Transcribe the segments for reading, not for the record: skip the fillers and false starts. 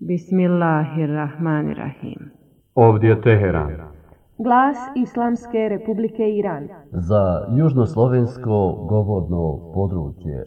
Bismillahirrahmanirrahim. Ovdje je Teheran. Glas Islamske Republike Iran. Za južnoslovensko govorno područje.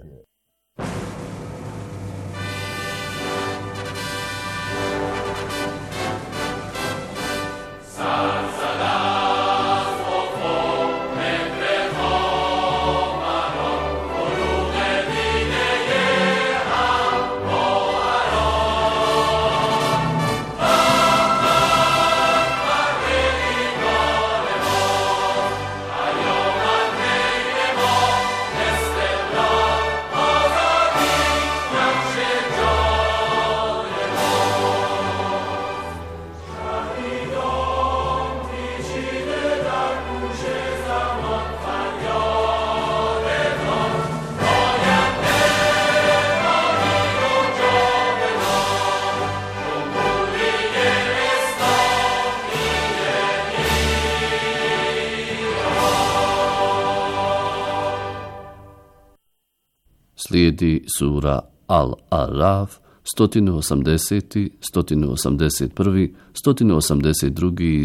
Slijedi sura Al-Araf, 180., 181., 182. i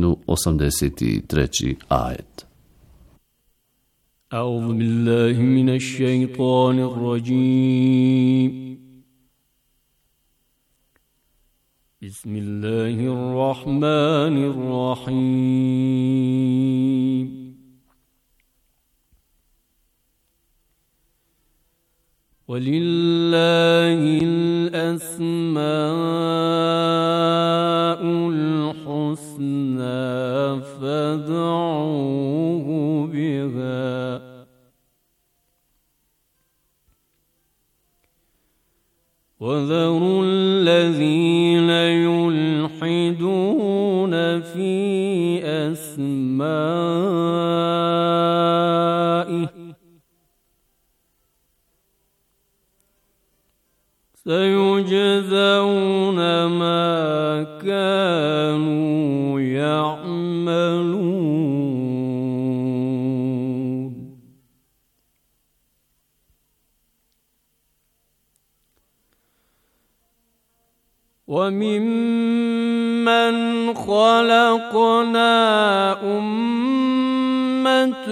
183. ajet. A'udhu billahi minash shaitanir rajim. Bismillahirrahmanirrahim. وَلِلَّهِ الْأَسْمَاءُ الْحُسْنَى فَادْعُوهُ بِهَا وَذَرُوا الَّذِينَ يُلْحِدُونَ فِي أَسْمَائِهِ سيجزون ما كانوا يعملون وممن خلقنا أمة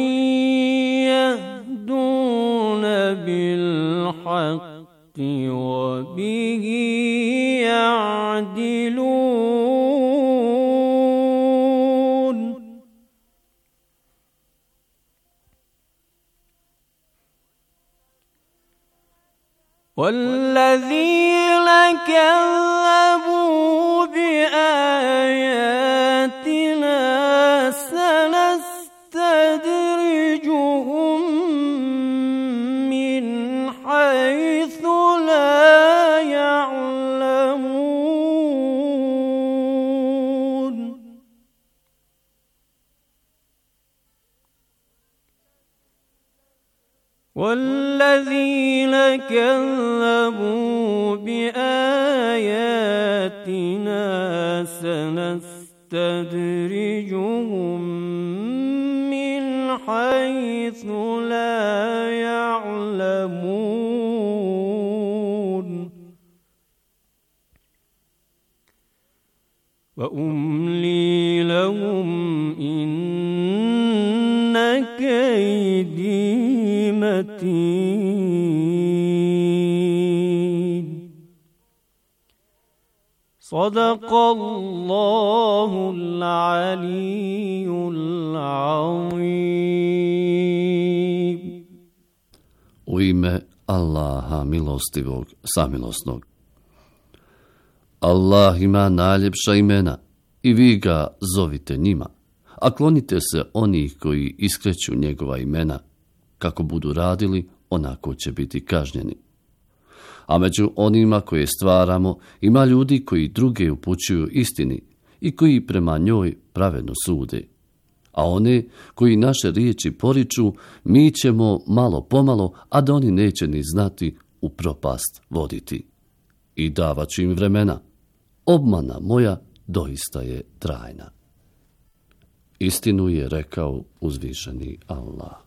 يهدون بالحق وبه يعدلون والذين كذبوا بآياتنا سنستدرجهم من حيث لا يعلمون والذين كذبوا بآياتنا سنستدرجهم من حيث لا يعلمون وأملي لهم إن كيدي متين صدق الله العلي العظيم. U ime Allaha milostivog, samilosnog. Allah ima najljepša imena i vi ga zovite njima, a klonite se onih koji iskreću njegova imena. Kako budu radili, onako će biti kažnjeni. A među onima koje stvaramo ima ljudi koji druge upućuju istini i koji prema njoj pravedno sude. A one koji naše riječi poriču, mi ćemo malo pomalo, a da oni neće ni znati, u propast voditi. I davat ću im vremena. Obmana moja doista je trajna. Istinu je rekao uzvišeni Allah.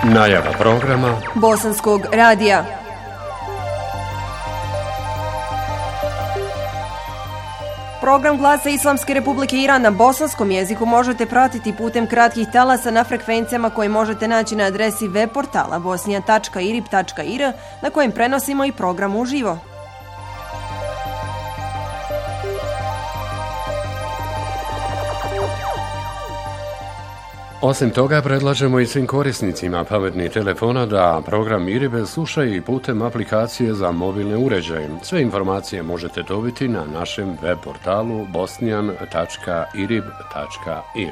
Najava programa Bosanskog radija. Program Glasa Islamske Republike Iran na bosanskom jeziku možete pratiti putem kratkih talasa na frekvencijama koje možete naći na adresi web portala bosnian.irib.ir na kojem prenosimo i program uživo. Osim toga, predlažemo i svim korisnicima pametnih telefona da program IRIB slušaju i putem aplikacije za mobilne uređaje. Sve informacije možete dobiti na našem web portalu bosnian.irib.ir.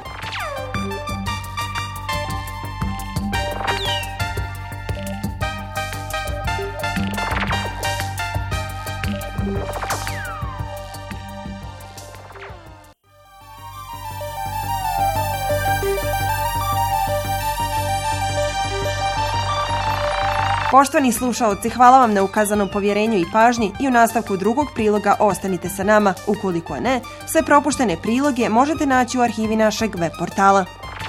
Poštovani slušaoci, hvala vam na ukazanom povjerenju i pažnji i u nastavku drugog priloga ostanite sa nama. Ukoliko ne, sve propuštene priloge možete naći u arhivi našeg web portala.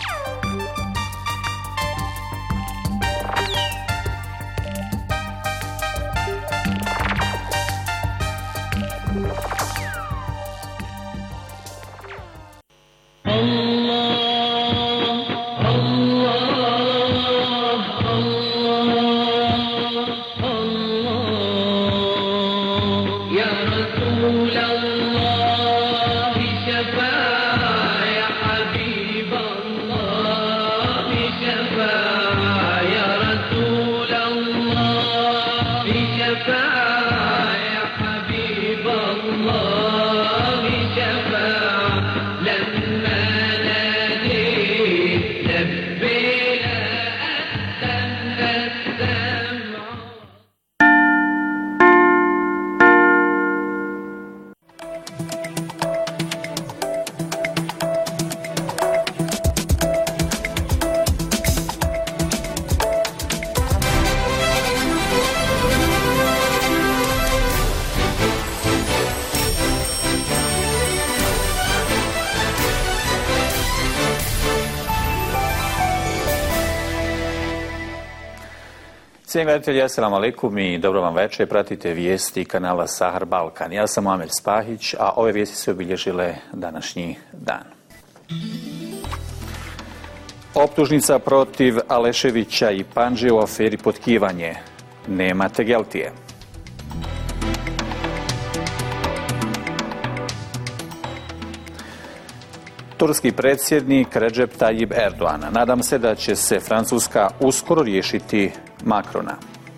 Cijenjeni gledatelji, assalamu alaikum i dobro vam večer. Pratite vijesti kanala Sahar Balkan. Ja sam Muamer Spahić, a ove vijesti su obilježile današnji dan. Optužnica protiv Aleševića i Pandže u aferi potkivanje. Nema tegeltije. Turski predsjednik Recep Tayyip Erdogan. Nadam se da će se Francuska uskoro riješiti Makrona.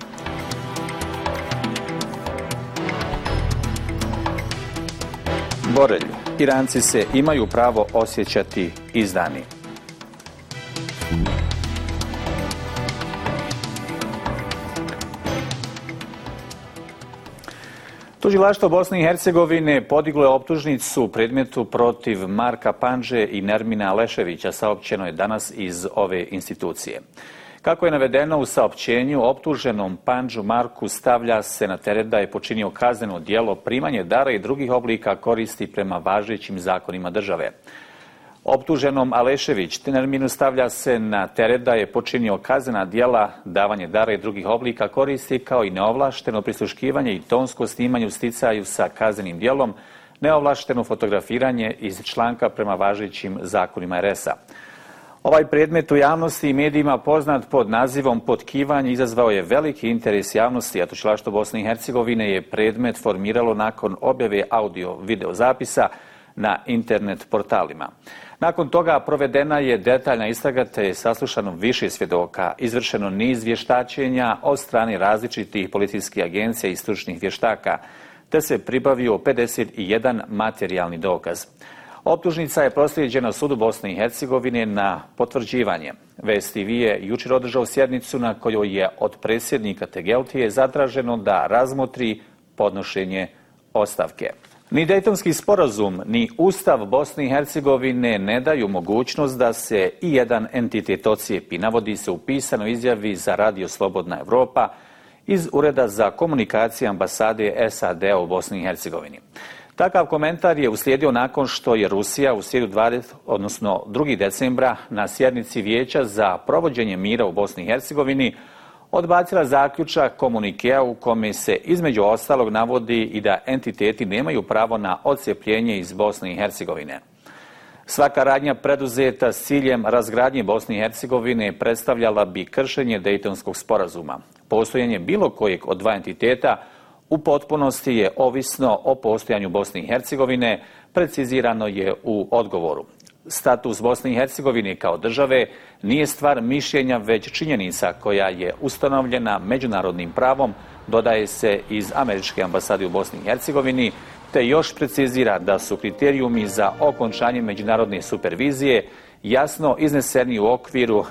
Borelj. Iranci se imaju pravo osjećati izdani. Tužilaštvo Bosne i Hercegovine podiglo je optužnicu u predmetu protiv Marka Pandže i Nermina Aleševića, saopćeno je danas iz ove institucije. Kako je navedeno u saopćenju, optuženom Pandžu Marku stavlja se na teret da je počinio kazneno djelo primanje dara i drugih oblika koristi prema važećim zakonima države. Optuženom Alešević Nerminu stavlja se na teret da je počinio kaznena djela davanje dara i drugih oblika koristi kao i neovlašteno prisluškivanje i tonsko snimanje u sticaju sa kaznenim djelom, neovlašteno fotografiranje iz članka prema važećim zakonima RS-a. Ovaj predmet u javnosti i medijima poznat pod nazivom potkivanje izazvao je veliki interes javnosti, a Tužilaštvo Bosne i Hercegovine je predmet formiralo nakon objave audio-video zapisa na internet portalima. Nakon toga provedena je detaljna istraga te je saslušano više svjedoka, izvršeno niz vještačenja od strane različitih policijskih agencija i stručnih vještaka, te se pribavio 51 materijalni dokaz. Optužnica je proslijeđena sudu Bosne i Hercegovine na potvrđivanje. Vest TV je jučer održao sjednicu na kojoj je od predsjednika Tegeltije zatraženo da razmotri podnošenje ostavke. Ni Dejtonski sporazum, ni Ustav Bosne i Hercegovine ne daju mogućnost da se i jedan entitet ocijepi, navodi se u pisanoj izjavi za Radio Slobodna Evropa iz Ureda za komunikacije ambasade SAD u Bosni i Hercegovini. Takav komentar je uslijedio nakon što je Rusija u srijedu 2. decembra na sjednici Vijeća za provođenje mira u Bosni i Hercegovini odbacila zaključak komunikea u kome se između ostalog navodi i da entiteti nemaju pravo na odcjepljenje iz Bosne i Hercegovine. Svaka radnja preduzeta s ciljem razgradnje Bosne i Hercegovine predstavljala bi kršenje Dejtonskog sporazuma. Postojanje bilo kojeg od dva entiteta u potpunosti je ovisno o postojanju Bosne i Hercegovine, precizirano je u odgovoru. Status Bosne i Hercegovine kao države nije stvar mišljenja, već činjenica koja je ustanovljena međunarodnim pravom, dodaje se iz Američke ambasade u Bosni i Hercegovini, te još precizira da su kriterijumi za okončanje međunarodne supervizije jasno izneseni u okviru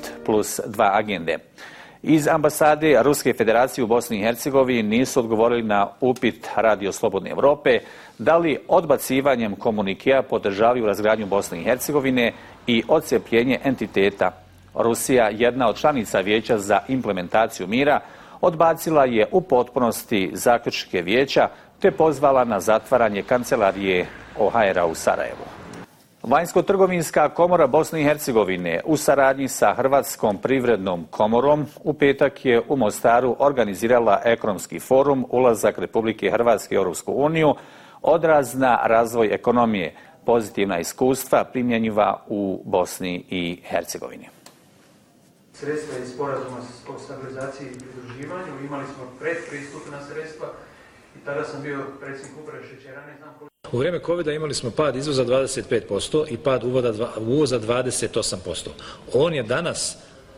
5+2 agende. Iz ambasade Ruske federacije u Bosni i Hercegovini nisu odgovorili na upit Radio Slobodne Europe da li odbacivanjem komunikea podržavaju razgradnju Bosne i Hercegovine i odcjepljenje entiteta. Rusija, jedna od članica Vijeća za implementaciju mira, odbacila je u potpunosti zaključke Vijeća te pozvala na zatvaranje kancelarije OHR-a u Sarajevu. Vanjsko-trgovinska komora Bosne i Hercegovine u saradnji sa Hrvatskom privrednom komorom u petak je u Mostaru organizirala ekonomski forum Ulazak Republike Hrvatske u Europsku uniju, odraz na razvoj ekonomije, pozitivna iskustva primjenjiva u Bosni i Hercegovini. Sredstva iz sporazuma o stabilizaciji i pridruživanju, imali smo predpristupna sredstva i tada sam bio predsjednik uprave šećera, ne znam koliko. U vrijeme COVID-a imali smo pad izvoza 25% i pad uvoza 28%. On je danas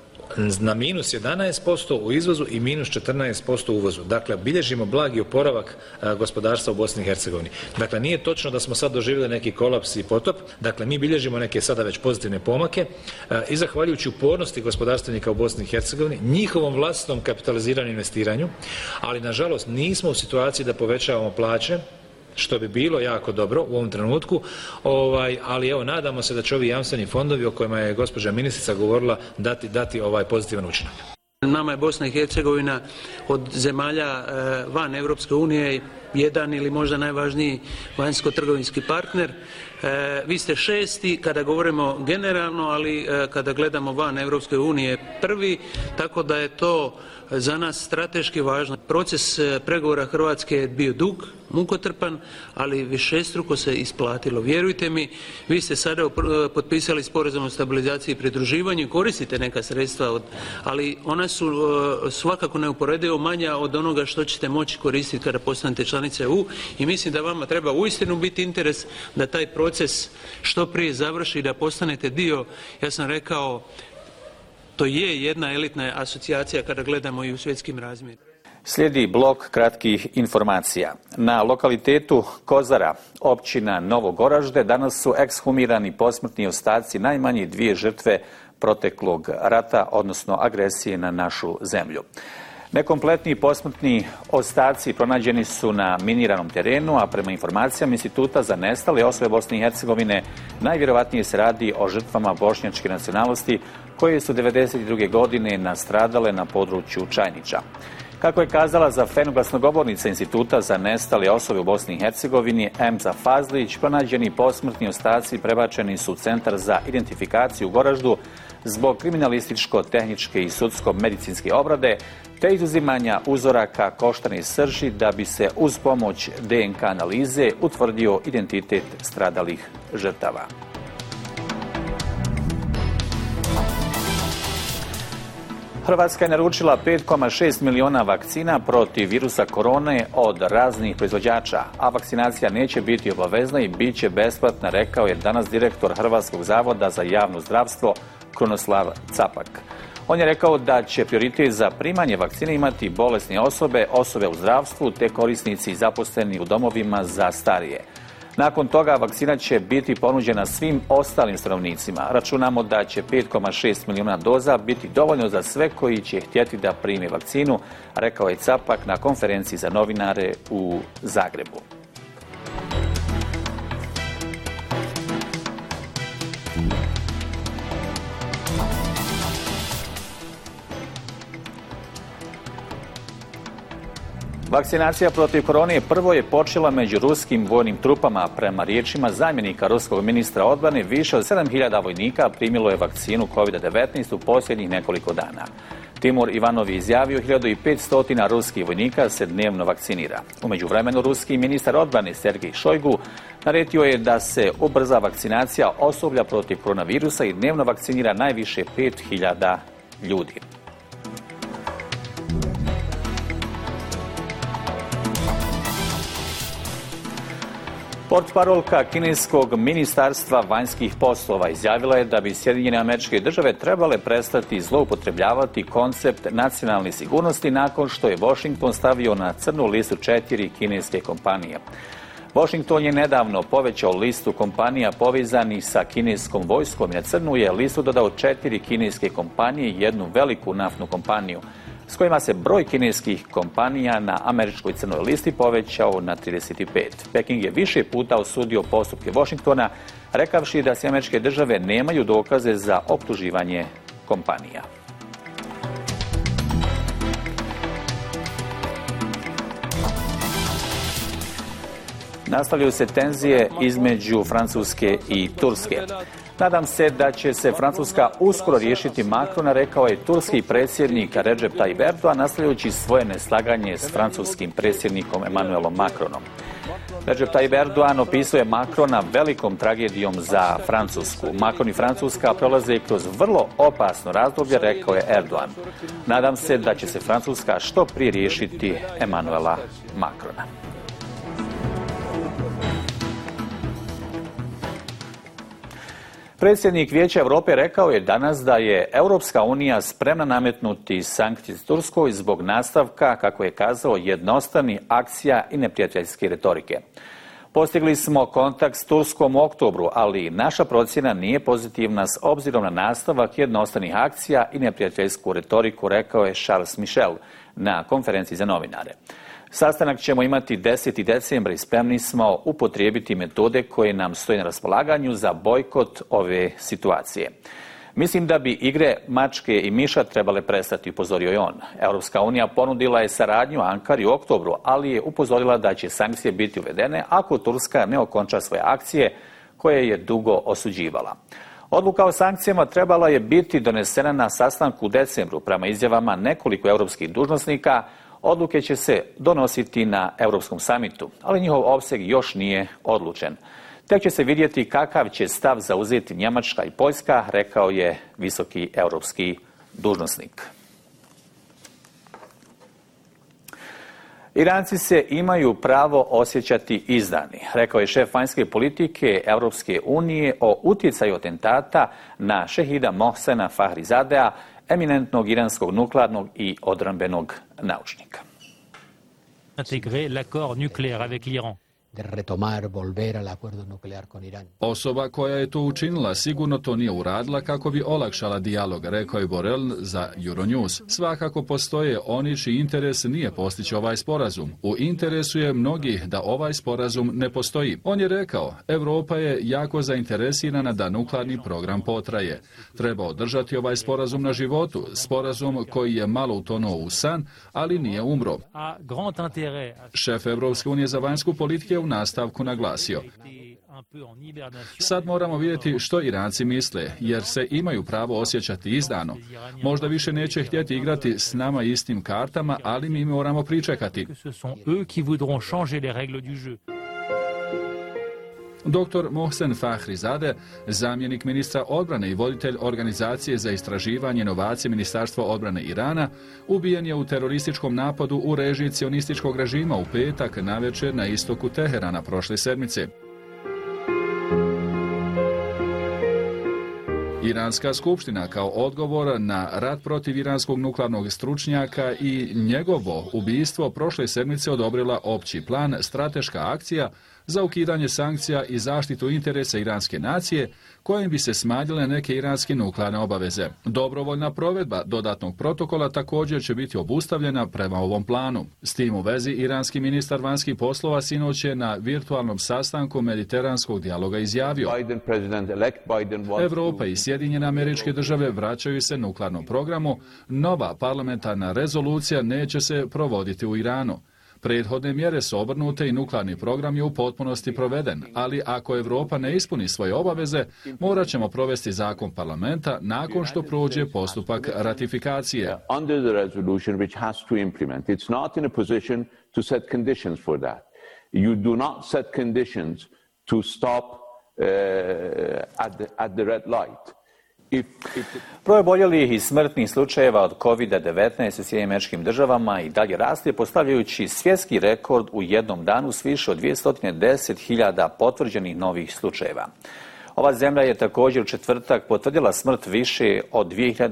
na minus 11% u izvozu i minus 14% u uvozu. Dakle, bilježimo blagi oporavak gospodarstva u Bosni i Hercegovini. Dakle, nije točno da smo sad doživjeli neki kolaps i potop. Dakle, mi bilježimo neke sada već pozitivne pomake i zahvaljujući upornosti gospodarstvenika u Bosni i Hercegovini, njihovom vlastitom kapitaliziranju i investiranju, ali nažalost nismo u situaciji da povećavamo plaće, što bi bilo jako dobro u ovom trenutku, ali evo, nadamo se da će ovi jamstveni fondovi o kojima je gospođa ministrica govorila dati pozitivan učinak. Nama je Bosna i Hercegovina od zemalja van Europske unije jedan ili možda najvažniji vanjsko-trgovinski partner. Vi ste šesti kada govorimo generalno, ali kada gledamo van Europske unije prvi, tako da je to za nas strateški važno. Proces pregovora Hrvatske je bio dug, mukotrpan, ali višestruko se isplatilo. Vjerujte mi, vi ste sada potpisali sporazum o stabilizaciji i pridruživanju i koristite neka sredstva, ali ona su svakako neuporedivo manja od onoga što ćete moći koristiti kada postanete članice EU i mislim da vama treba uistinu biti interes da taj proces što prije završi i da postanete dio, ja sam rekao, to je jedna elitna asocijacija kada gledamo i u svjetskim razmjerima. Slijedi blok kratkih informacija. Na lokalitetu Kozara, općina Novo Goražde, danas su ekshumirani posmrtni ostaci najmanje 2 žrtve proteklog rata, odnosno agresije na našu zemlju. Nekompletni posmrtni ostaci pronađeni su na miniranom terenu, a prema informacijama Instituta za nestale osobe Bosne i Hercegovine najvjerovatnije se radi o žrtvama bošnjačke nacionalnosti koje su 1992. godine nastradale na području Čajnića. Kako je kazala za glasnogovornica Instituta za nestale osobe u Bosni i Hercegovini Emza Fazlić, pronađeni posmrtni ostaci prebačeni su u Centar za identifikaciju u Goraždu zbog kriminalističko-tehničke i sudsko-medicinske obrade te izuzimanja uzoraka koštane srži da bi se uz pomoć DNK analize utvrdio identitet stradalih žrtava. Hrvatska je naručila 5,6 miliona vakcina protiv virusa korone od raznih proizvođača, a vakcinacija neće biti obavezna i bit će besplatna, rekao je danas direktor Hrvatskog zavoda za javno zdravstvo Krunoslav Capak. On je rekao da će prioritet za primanje vakcine imati bolesne osobe, osobe u zdravstvu te korisnici zaposleni u domovima za starije. Nakon toga vakcina će biti ponuđena svim ostalim stanovnicima. Računamo da će 5,6 milijuna doza biti dovoljno za sve koji će htjeti da prime vakcinu, rekao je Capak na konferenciji za novinare u Zagrebu. Vakcinacija protiv korone prvo je počela među ruskim vojnim trupama. Prema riječima zamjenika ruskog ministra odbrane, više od 7000 vojnika primilo je vakcinu COVID-19 u posljednjih nekoliko dana. Timur Ivanov je izjavio 1500 ruskih vojnika se dnevno vakcinira. U međuvremenu ruski ministar odbrane Sergej Šojgu naredio je da se ubrza vakcinacija osoblja protiv koronavirusa i dnevno vakcinira najviše 5000 ljudi. Portparolka kineskog ministarstva vanjskih poslova izjavila je da bi Sjedinjene Američke Države trebale prestati zloupotrebljavati koncept nacionalne sigurnosti nakon što je Washington stavio na crnu listu 4 kineske kompanije. Washington je nedavno povećao listu kompanija povezanih sa kineskom vojskom i na crnu je listu dodao 4 kineske kompanije i jednu veliku naftnu kompaniju, s kojima se broj kineskih kompanija na američkoj crnoj listi povećao na 35. Peking je više puta osudio postupke Washingtona, rekavši da se Američke Države nemaju dokaze za optuživanje kompanija. Nastavljaju se tenzije između Francuske i Turske. Nadam se da će se Francuska uskoro riješiti Macrona, rekao je turski predsjednik Recep Tayyip Erdogan, nastavljajući svoje neslaganje s francuskim predsjednikom Emmanuelom Macronom. Recep Tayyip Erdogan opisao je Macrona velikom tragedijom za Francusku. Macron i Francuska prolaze kroz vrlo opasno razdoblje, rekao je Erdogan. Nadam se da će se Francuska što prije riješiti Emmanuela Macrona. Predsjednik Vijeća Europe rekao je danas da je Europska unija spremna nametnuti sankcije Turskoj zbog nastavka, kako je kazao, jednostranih akcija i neprijateljske retorike. Postigli smo kontakt s Turskom u oktobru, ali naša procjena nije pozitivna s obzirom na nastavak jednostranih akcija i neprijateljsku retoriku, rekao je Charles Michel na konferenciji za novinare. Sastanak ćemo imati 10. decembra i spremni smo upotrijebiti metode koje nam stoje na raspolaganju za bojkot ove situacije. Mislim da bi igre mačke i miša trebale prestati, upozorio je on. Europska unija ponudila je saradnju Ankari u oktobru, ali je upozorila da će sankcije biti uvedene ako Turska ne okonča svoje akcije koje je dugo osuđivala. Odluka o sankcijama trebala je biti donesena na sastanku u decembru. Prema izjavama nekoliko europskih dužnosnika, odluke će se donositi na Europskom samitu, ali njihov opseg još nije odlučen. Tek će se vidjeti kakav će stav zauzeti Njemačka i Poljska, rekao je visoki europski dužnosnik. Iranci se imaju pravo osjećati izdani, rekao je šef vanjske politike Europske unije o utjecaju atentata na šehida Mohsena Fahrizadea, eminentnog iranskog nuklearnog i odbrambenog naučnika. Osoba koja je to učinila sigurno to nije uradila kako bi olakšala dijalog, rekao je Borrell za Euronews. Svakako postoje oni čiji interes nije postići ovaj sporazum. U interesu je mnogih da ovaj sporazum ne postoji. On je rekao, Europa je jako zainteresirana da nuklearni program potraje. Treba održati ovaj sporazum na životu, sporazum koji je malo utonuo u san, ali nije umro. Šef Europske unije za vanjsku politiku je u nastavku naglasio. Sad moramo vidjeti što Iranci misle, jer se imaju pravo osjećati izdano. Možda više neće htjeti igrati s nama istim kartama, ali mi moramo pričekati. Dr. Mohsen Fahrizadeh, zamjenik ministra odbrane i voditelj organizacije za istraživanje inovacije Ministarstva odbrane Irana, ubijen je u terorističkom napadu u režiji cionističkog režima u petak navečer na istoku Teherana prošle sedmice. Iranska skupština kao odgovor na rat protiv iranskog nuklearnog stručnjaka i njegovo ubistvo prošle sedmice odobrila opći plan strateška akcija za ukidanje sankcija i zaštitu interesa iranske nacije, kojim bi se smanjile neke iranske nuklearne obaveze. Dobrovoljna provedba dodatnog protokola također će biti obustavljena prema ovom planu. S tim u vezi, iranski ministar vanjskih poslova sinoć je na virtualnom sastanku mediteranskog dijaloga izjavio: Europa i Sjedinjene Američke Države vraćaju se nuklearnom programu, nova parlamentarna rezolucija neće se provoditi u Iranu. Prethodne mjere su obrnute i nuklearni program je u potpunosti proveden, ali ako Europa ne ispuni svoje obaveze, morat ćemo provesti zakon parlamenta nakon što prođe postupak ratifikacije. You do not set conditions to stop at the red light. Broj oboljelih i smrtnih slučajeva od COVID-19 u Sjedinjenim Državama i dalje raste, postavljajući svjetski rekord u jednom danu s više od 210.000 potvrđenih novih slučajeva. Ova zemlja je također u četvrtak potvrdila smrt više od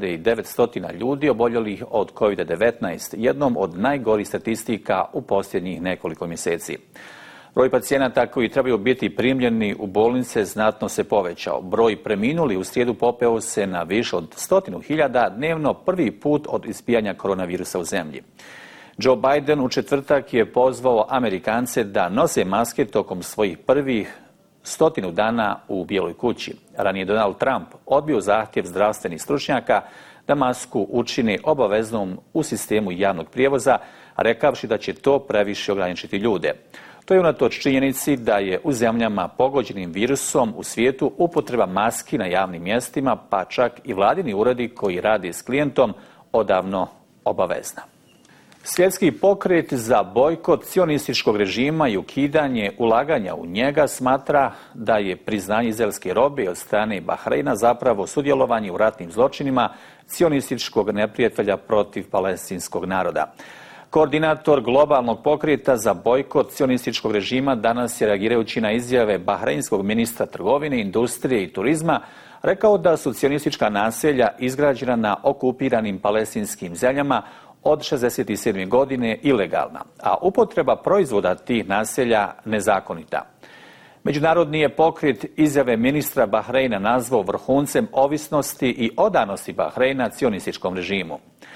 2900 ljudi oboljelih od COVID-19, jednom od najgorih statistika u posljednjih nekoliko mjeseci. Broj pacijenata koji trebaju biti primljeni u bolnice znatno se povećao. Broj preminuli u srijedu popeo se na više od 100.000 dnevno, prvi put od izbijanja koronavirusa u zemlji. Joe Biden u četvrtak je pozvao Amerikance da nose maske tokom svojih prvih 100 dana u Bijeloj kući. Ranije Donald Trump odbio zahtjev zdravstvenih stručnjaka da masku učini obaveznom u sistemu javnog prijevoza, rekavši da će to previše ograničiti ljude. To je unatoč činjenici da je u zemljama pogođenim virusom u svijetu upotreba maski na javnim mjestima, pa čak i vladini uredi koji rade s klijentom, odavno obavezna. Svjetski pokret za bojkot sionističkog režima i ukidanje ulaganja u njega smatra da je priznanje izraelske robe od strane Bahreina zapravo sudjelovanje u ratnim zločinima sionističkog neprijatelja protiv palestinskog naroda. Koordinator globalnog pokreta za bojkot sionističkog režima danas je, reagirajući na izjave bahreinskog ministra trgovine, industrije i turizma, rekao da su sionistička naselja izgrađena na okupiranim palestinskim zemljama od 1967. godine ilegalna, a upotreba proizvoda tih naselja nezakonita. Međunarodni je pokret izjave ministra Bahreina nazvao vrhuncem ovisnosti i odanosti Bahreina sionističkom režimu.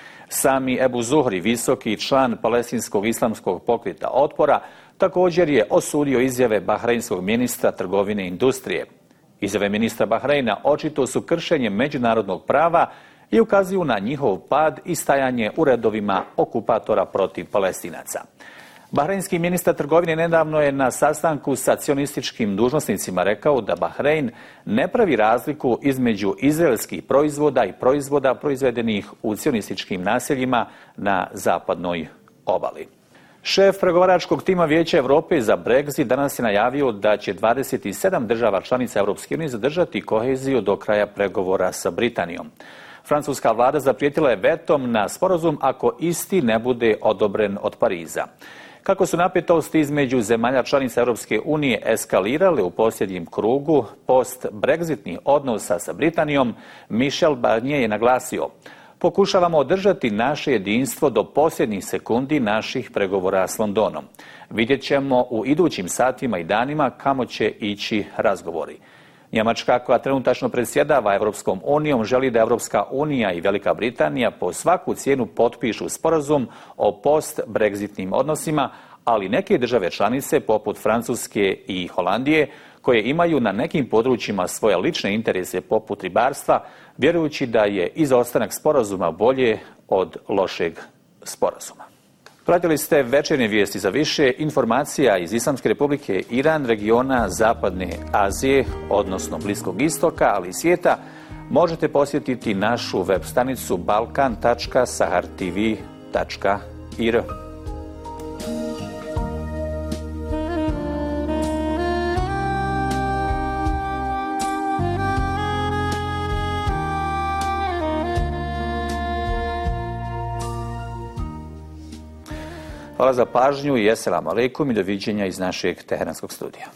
Sami Ebu Zuhri, visoki član palestinskog islamskog pokreta otpora, također je osudio izjave bahreinskog ministra trgovine i industrije. Izjave ministra Bahreina očito su kršenje međunarodnog prava i ukazuju na njihov pad i stajanje u redovima okupatora protiv Palestinaca. Bahreinski ministar trgovine nedavno je na sastanku sa sionističkim dužnosnicima rekao da Bahrein ne pravi razliku između izraelskih proizvoda i proizvoda proizvedenih u sionističkim naseljima na zapadnoj obali. Šef pregovaračkog tima Vijeća Europe za Brexit danas je najavio da će 27 država članica Europske unije zadržati koheziju do kraja pregovora sa Britanijom. Francuska vlada zaprijetila je vetom na sporazum ako isti ne bude odobren od Pariza. Kako su napetosti između zemalja članica Europske unije eskalirale u posljednjem krugu post-brexitnih odnosa sa Britanijom, Michel Barnier je naglasio: pokušavamo održati naše jedinstvo do posljednjih sekundi naših pregovora s Londonom. Vidjet ćemo u idućim satima i danima kamo će ići razgovori. Njemačka, koja trenutačno predsjedava Europskom unijom, želi da Europska unija i Velika Britanija po svaku cijenu potpišu sporazum o post-brexitnim odnosima, ali neke države članice, poput Francuske i Holandije, koje imaju na nekim područjima svoje lične interese poput ribarstva, vjerujući da je izostanak sporazuma bolje od lošeg sporazuma. Pratili ste večernje vijesti. Za više informacija iz Islamske Republike Iran, regiona Zapadne Azije, odnosno Bliskog istoka, ali i svijeta, možete posjetiti našu web stranicu balkan.sahartv.ir. Hvala za pažnju i eselamu alejkum i doviđenja iz našeg teheranskog studija.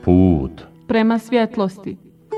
Put prema svjetlosti.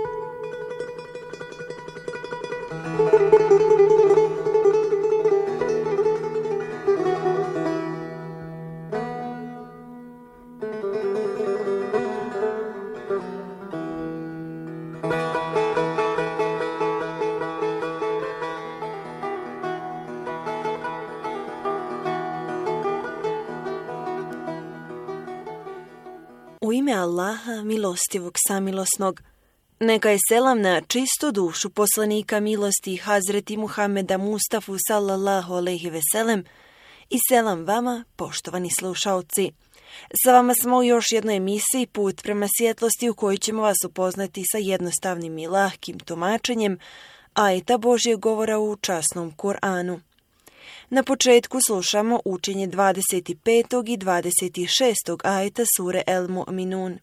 U ime Allaha, milostivog, samilosnog, neka je selam na čistu dušu poslanika milosti Hazreti Muhameda Mustafu sallallahu alejhi ve sellem i selam vama, poštovani slušaoci. Sa vama smo u još jednoj emisiji Put prema svjetlosti u kojoj ćemo vas upoznati sa jednostavnim i lahkim tumačenjem ajeta Božjeg govora u časnom Kur'anu. Na početku slušamo učenje 25. i 26. ajeta sure El Mu'minun.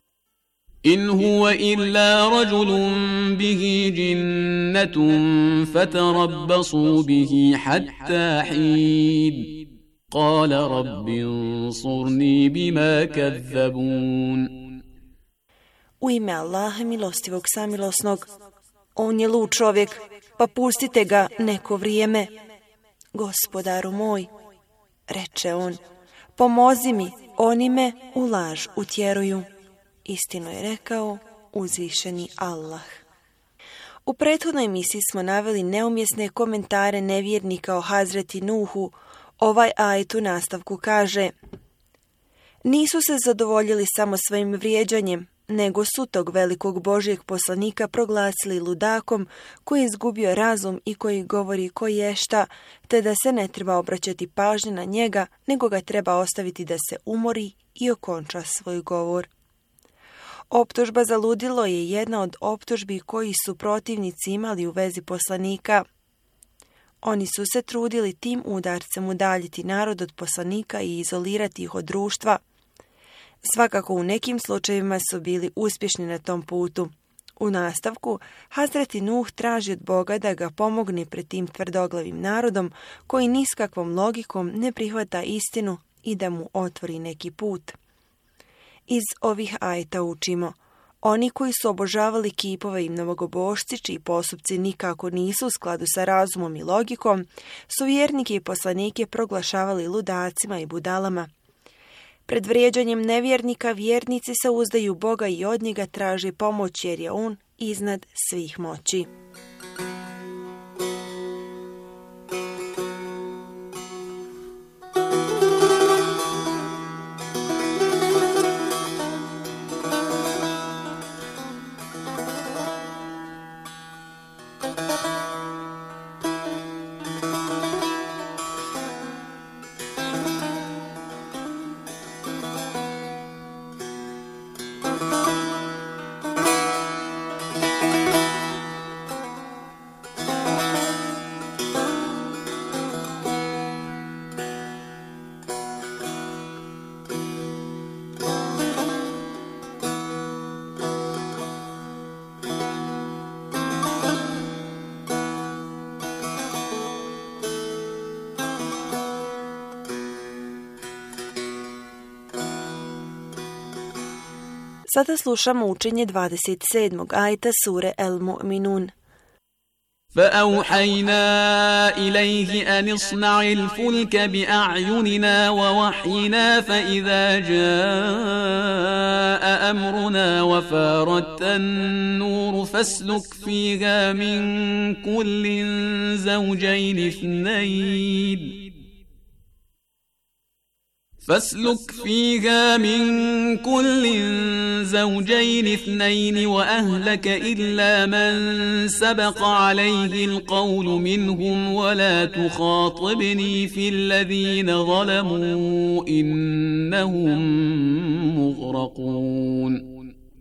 إن هو إلا رجل به جنة فتربصوا به حتى حين قال رب انصرني بما كذبون. U ime Allaha milostivog samilosnog, on je lud čovjek, pa pustite ga neko vrijeme. Gospodaru moj, reče on, pomozi mi, oni me u laž utjeruju. Istino je rekao uzvišeni Allah. U prethodnoj emisiji smo naveli neumjesne komentare nevjernika o Hazreti Nuhu. Ovaj ajet u nastavku kaže: nisu se zadovoljili samo svojim vrijeđanjem, nego su tog velikog Božjeg poslanika proglasili ludakom koji je izgubio razum i koji govori koješta, te da se ne treba obraćati pažnje na njega, nego ga treba ostaviti da se umori i okonča svoj govor. Optužba za ludilo je jedna od optužbi koji su protivnici imali u vezi poslanika. Oni su se trudili tim udarcem udaljiti narod od poslanika i izolirati ih od društva. Svakako u nekim slučajevima su bili uspješni na tom putu. U nastavku, Hazreti Nuh traži od Boga da ga pomogne pred tim tvrdoglavim narodom koji ni s kakvom logikom ne prihvata istinu i da mu otvori neki put. Iz ovih ajeta učimo: oni koji su obožavali kipove i mnogobošci, čiji postupci nikako nisu u skladu sa razumom i logikom, su vjernike i poslanike proglašavali ludacima i budalama. Pred vrijeđanjem nevjernika vjernici se uzdaju Boga i od njega traže pomoć jer je on iznad svih moći. Sada slušamo učenje 27. ajeta sure El Mu'minun. فأوحينا إليه أن اصنع الفلك بأعيننا ووحينا فإذا جاء أمرنا وفارت النور فاسلك فيها من كل زوجين اثنين وأهلك إلا من سبق عليه القول منهم ولا تخاطبني في الذين ظلموا إنهم مغرقون.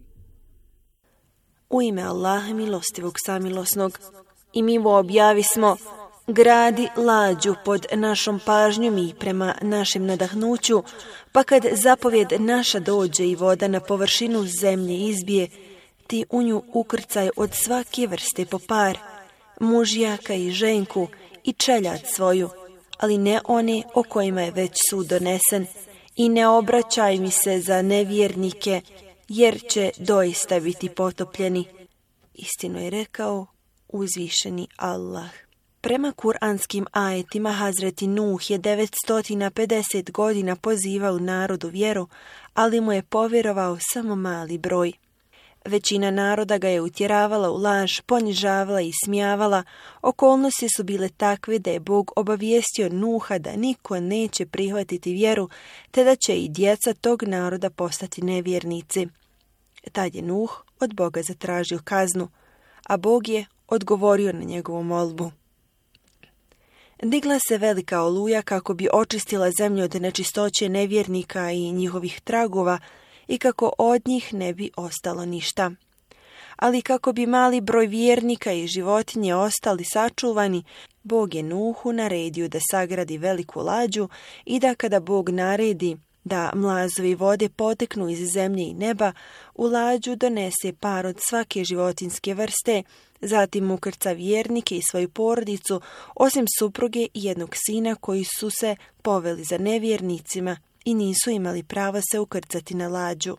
U ime Allaha milostivog samilosnog, i mi mu objavismo: gradi lađu pod našom pažnjom i prema našem nadahnuću, pa kad zapovjed naša dođe i voda na površinu zemlje izbije, ti u nju ukrcaj od svake vrste po par, mužjaka i ženku i čeljad svoju, ali ne one o kojima je već sud donesen, i ne obraćaj mi se za nevjernike, jer će doista biti potopljeni. Istinu je rekao uzvišeni Allah. Prema kuranskim ajetima, Hazreti Nuh je 950 godina pozivao narodu vjeru, ali mu je povjerovao samo mali broj. Većina naroda ga je utjeravala u laž, ponižavala i smijavala. Okolnosti su bile takve da je Bog obavijestio Nuha da niko neće prihvatiti vjeru, te da će i djeca tog naroda postati nevjernici. Tad je Nuh od Boga zatražio kaznu, a Bog je odgovorio na njegovu molbu. Digla se velika oluja kako bi očistila zemlju od nečistoće nevjernika i njihovih tragova i kako od njih ne bi ostalo ništa. Ali kako bi mali broj vjernika i životinje ostali sačuvani, Bog je Nuhu naredio da sagradi veliku lađu i da kada Bog naredi da mlazovi vode poteknu iz zemlje i neba, u lađu donese par od svake životinjske vrste, zatim ukrca vjernike i svoju porodicu, osim supruge i jednog sina koji su se poveli za nevjernicima i nisu imali prava se ukrcati na lađu.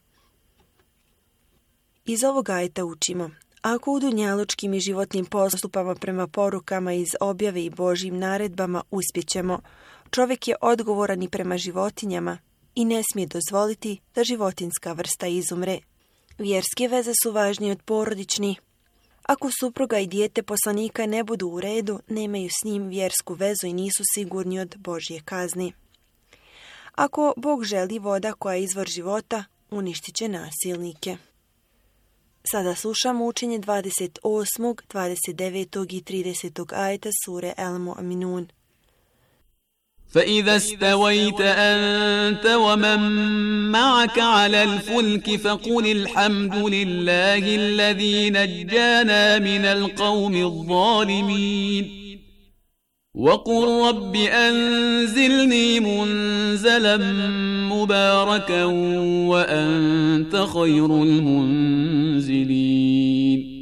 Iz ovog ajeta učimo: ako u dunjalučkim i životnim postupama prema porukama iz objave i Božjim naredbama uspjećemo, čovjek je odgovoran i prema životinjama i ne smije dozvoliti da životinjska vrsta izumre. Vjerske veze su važnije od porodičnih. Ako supruga i dijete poslanika ne budu u redu, nemaju s njim vjersku vezu i nisu sigurni od Božje kazni. Ako Bog želi, voda koja je izvor života uništit će nasilnike. Sada slušamo učenje 28., 29. i 30. ajeta sure El-Mu'minun. فإذا استويت أنت ومن معك على الفلك فقل الحمد لله الذي نجانا من القوم الظالمين وقل رب أنزلني منزلا مباركا وأنت خير المنزلين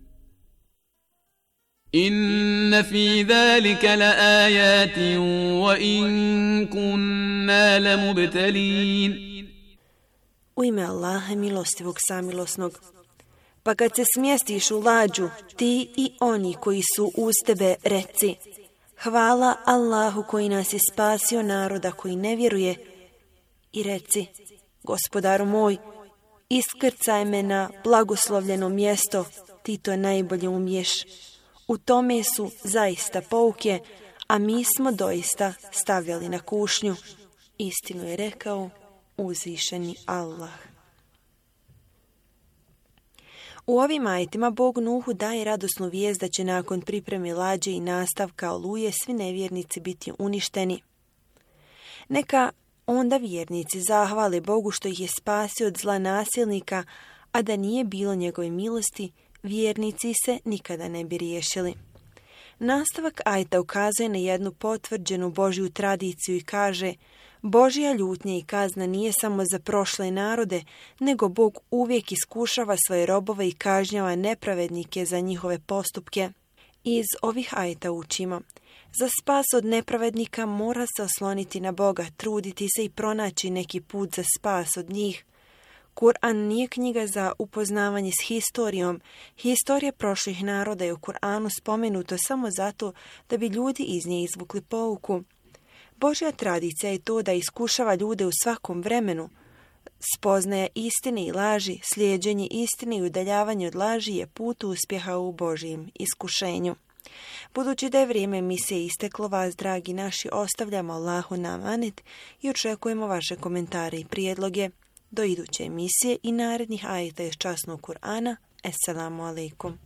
إن في ذلك لآيات وإن كنا لمبتلين. U ime Allaha milostivog samilosnog. Pa kad se smjestiš u lađu, ti i oni koji su uz tebe, reci: hvala Allahu koji nas je spasio naroda koji ne vjeruje, i reci: Gospodaru moj, iskrcaj me na blagoslovljeno mjesto, ti to najbolje umiješ. U tome su zaista pouke, a mi smo doista stavljali na kušnju. Istinu je rekao uzvišeni Allah. U ovim ajetima Bog Nuhu daje radosnu vijest da će nakon pripreme lađe i nastavka oluje svi nevjernici biti uništeni. Neka onda vjernici zahvale Bogu što ih je spasio od zla nasilnika, a da nije bilo njegove milosti, vjernici se nikada ne bi riješili. Nastavak ajeta ukazuje na jednu potvrđenu Božju tradiciju i kaže: Božja ljutnja i kazna nije samo za prošle narode, nego Bog uvijek iskušava svoje robove i kažnjava nepravednike za njihove postupke. Iz ovih ajeta učimo: za spas od nepravednika mora se osloniti na Boga, truditi se i pronaći neki put za spas od njih. Kur'an nije knjiga za upoznavanje s historijom. Historija prošlih naroda je u Kur'anu spomenuto samo zato da bi ljudi iz nje izvukli pouku. Božja tradicija je to da iskušava ljude u svakom vremenu. Spoznaja istine i laži, slijeđenje istine i udaljavanje od laži je put uspjeha u Božjem iskušenju. Budući da je vrijeme emisije isteklo, vas, dragi naši, ostavljamo Allahu na amanet i očekujemo vaše komentare i prijedloge. Do iduće emisije i narednih ajeta iz časnog Kur'ana. Esselamu alaikum.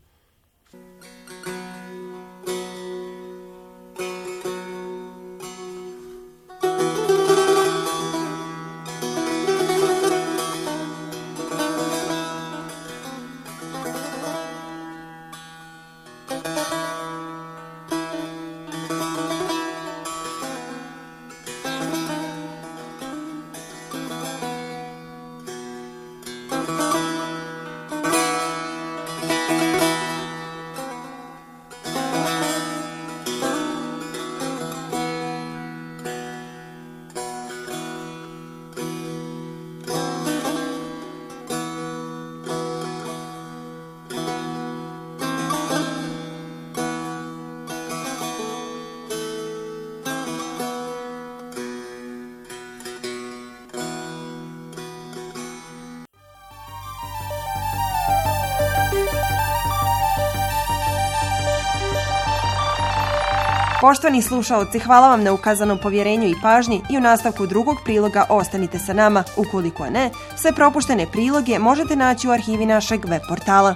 Poštovani slušaoci, hvala vam na ukazanom povjerenju i pažnji i u nastavku drugog priloga ostanite sa nama. Ukoliko ne, sve propuštene priloge možete naći u arhivi našeg web portala.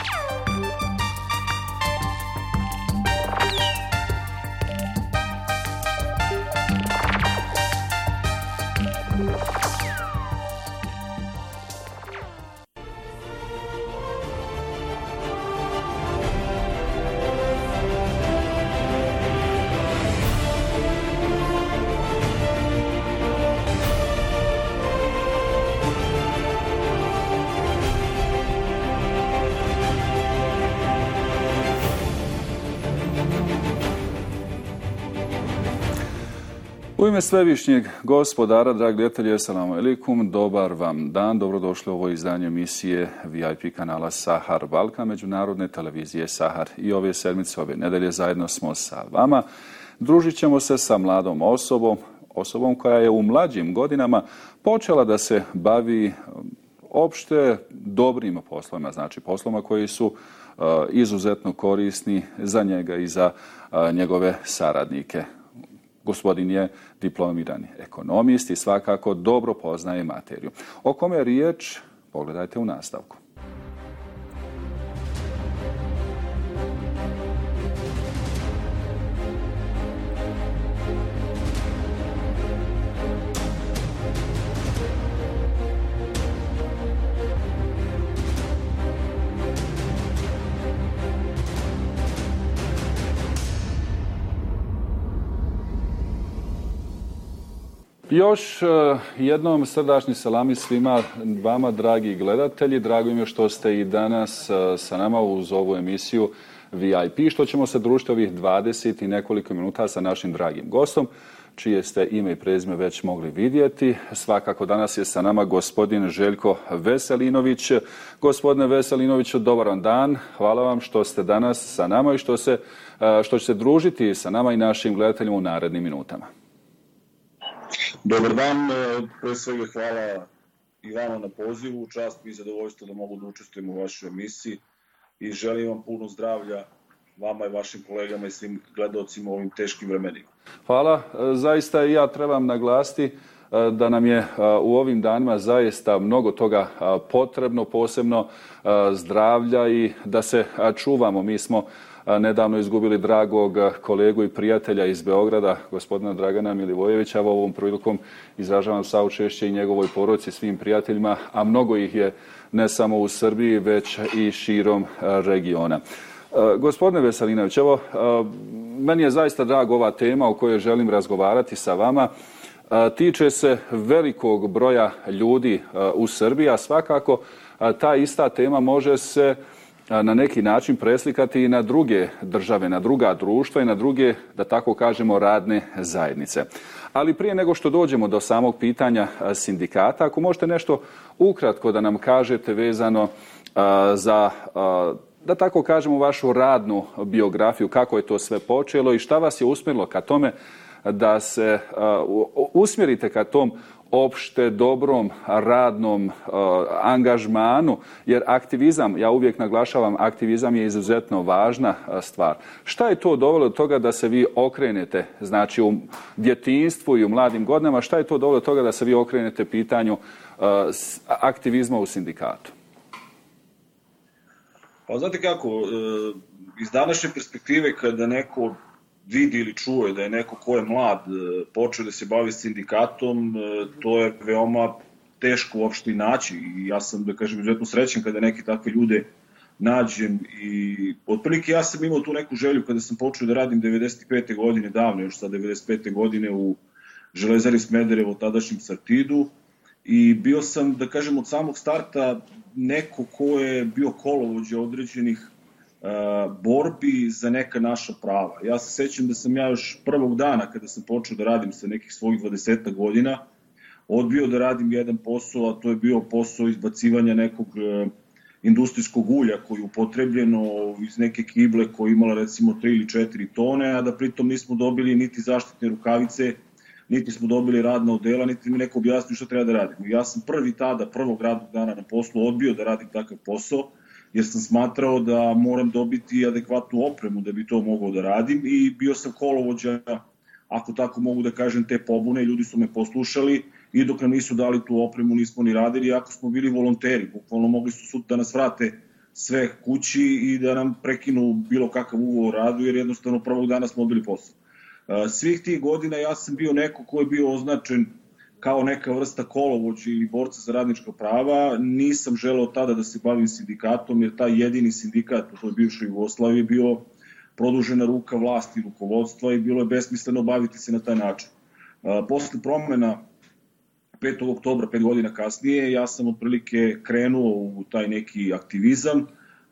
U ime Svevišnjeg gospodara, dragi gledatelji, assalamu alaikum, dobar vam dan, dobrodošli u ovo izdanje emisije VIP kanala Sahar Balkan, međunarodne televizije Sahar. I ove sedmice, ove nedelje zajedno smo sa vama. Družit ćemo se sa mladom osobom koja je u mlađim godinama počela da se bavi opšte dobrim poslovima, znači poslovima koji su izuzetno korisni za njega i za njegove saradnike. Gospodin je diplomirani ekonomist i svakako dobro poznaje materiju. O kome je riječ, pogledajte u nastavku. Još jednom srdačni salami svima vama, dragi gledatelji. Drago mi je što ste i danas sa nama uz ovu emisiju VIP, što ćemo se družiti ovih 20 i nekoliko minuta sa našim dragim gostom, čije ste ime i prezime već mogli vidjeti. Svakako danas je sa nama gospodin Željko Veselinović. Gospodine Veselinoviću, dobar vam dan. Hvala vam što ste danas sa nama i što ćete se družiti sa nama i našim gledateljima u narednim minutama. Dobar dan, pre svega hvala i vama na pozivu, čast mi i zadovoljstvo da mogu da učestvujem u vašoj emisiji i želim vam puno zdravlja vama i vašim kolegama i svim gledalcima u ovim teškim vremenima. Hvala, zaista i ja trebam naglasiti da nam je u ovim danima zaista mnogo toga potrebno, posebno zdravlja i da se čuvamo. Mi smo nedavno izgubili dragog kolegu i prijatelja iz Beograda, gospodina Dragana Milivojevića. Ovom prilikom izražavam saučešće i njegovoj porodici, svim prijateljima, a mnogo ih je ne samo u Srbiji, već i širom regiona. Gospodine Veselinović, evo, meni je zaista drago ova tema o kojoj želim razgovarati sa vama. Tiče se velikog broja ljudi u Srbiji, a svakako ta ista tema može se na neki način preslikati i na druge države, na druga društva i na druge, da tako kažemo, radne zajednice. Ali prije nego što dođemo do samog pitanja sindikata, ako možete nešto ukratko da nam kažete vezano za, da tako kažemo, vašu radnu biografiju, kako je to sve počelo i šta vas je usmjerilo ka tome da se usmjerite ka tom opšte dobrom radnom angažmanu, jer aktivizam, ja uvijek naglašavam, aktivizam je izuzetno važna stvar. Šta je to dovelo do toga da se vi okrenete, znači u djetinjstvu i u mladim godinama, šta je to dovelo do toga da se vi okrenete pitanju aktivizma u sindikatu? Pa znate kako, iz današnje perspektive kada neko vidi ili čuje da je neko ko je mlad počeo da se bavi sindikatom, to je veoma teško uopšte i naći. I ja sam, da kažem, izuzetno srećen kada neke takve ljude nađem. I otprilike ja sam imao tu neku želju kada sam počeo da radim 95. godine, davno još sa 95. godine u Železari Smederevo, tadašnjem Sartidu. I bio sam, da kažem, od samog starta neko ko je bio kolovođa određenih borbi za neka naša prava. Ja se sećam da sam ja još prvog dana kada sam počeo da radim sa nekih svojih 20 godina odbio da radim jedan posao, a to je bio posao izbacivanja nekog industrijskog ulja koji je upotrebljeno iz neke kible koja je imala recimo 3 ili 4 tone, a da pritom nismo dobili niti zaštitne rukavice, niti smo dobili radna odela, niti mi neko objasnio što treba da radimo. Ja sam prvog radnog dana na poslu odbio da radim takav posao, jer sam smatrao da moram dobiti adekvatnu opremu da bi to mogao da radim i bio sam kolovođa, ako tako mogu da kažem, te pobune. Ljudi su me poslušali i dok nam nisu dali tu opremu nismo ni radili, iako smo bili volonteri. Bukvalno mogli su sutra da nas vrate sve kući i da nam prekinu bilo kakav ugovor o radu, jer jednostavno prvog dana smo odbili posao. Svih tih godina ja sam bio neko ko je bio označen kao neka vrsta kolovođa ili borca za radnička prava. Nisam želeo tada da se bavim sindikatom, jer taj jedini sindikat u toj bivšoj Jugoslaviji je bio produžena ruka vlasti i rukovodstva i bilo je besmisleno baviti se na taj način. Posle promena 5. oktobra, 5 godina kasnije, ja sam otprilike krenuo u taj neki aktivizam.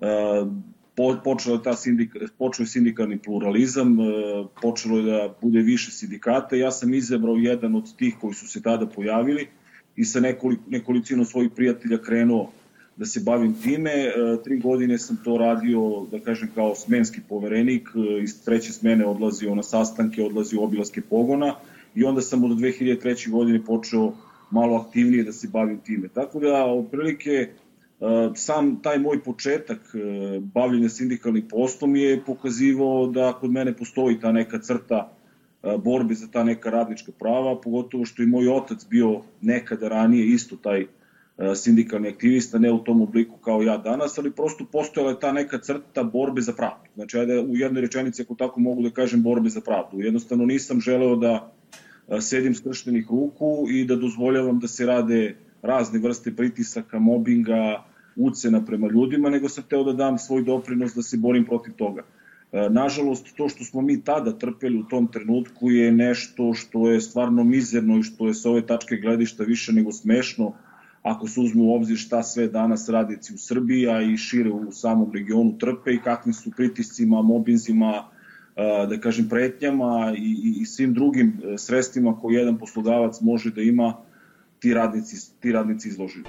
Počeo je sindikalni pluralizam, počelo je da bude više sindikata. Ja sam izabrao jedan od tih koji su se tada pojavili i sa nekolicinom svojih prijatelja krenuo da se bavim time. 3 godine sam to radio, da kažem, kao smenski poverenik. Iz 3. smene odlazio na sastanke, odlazio u obilaske pogona i onda sam od 2003. godine počeo malo aktivnije da se bavim time. Tako da, otprilike, sam taj moj početak bavljenja sindikalnim poslom je pokazivao da kod mene postoji ta neka crta borbe za ta neka radnička prava, pogotovo što i moj otac bio nekada ranije isto taj sindikalni aktivista, ne u tom obliku kao ja danas, ali prosto postojala je ta neka crta borbe za pravdu. Znači, ajde u jednoj rečenici, ako tako mogu da kažem, borbe za pravdu. Jednostavno nisam želeo da sedim skrštenih ruku i da dozvoljavam da se rade razne vrste pritisaka, mobinga, ucena prema ljudima, nego sam hteo da dam svoj doprinos da se borim protiv toga. Nažalost, to što smo mi tada trpeli u tom trenutku je nešto što je stvarno mizerno i što je sa ove tačke gledišta više nego smešno, ako se uzme u obzir šta sve danas radnici u Srbiji, a i šire u samom regionu trpe i kakvim su pritiscima, mobinzima, da kažem pretnjama i svim drugim sredstvima koje jedan poslodavac može da ima ti radnici izloženi.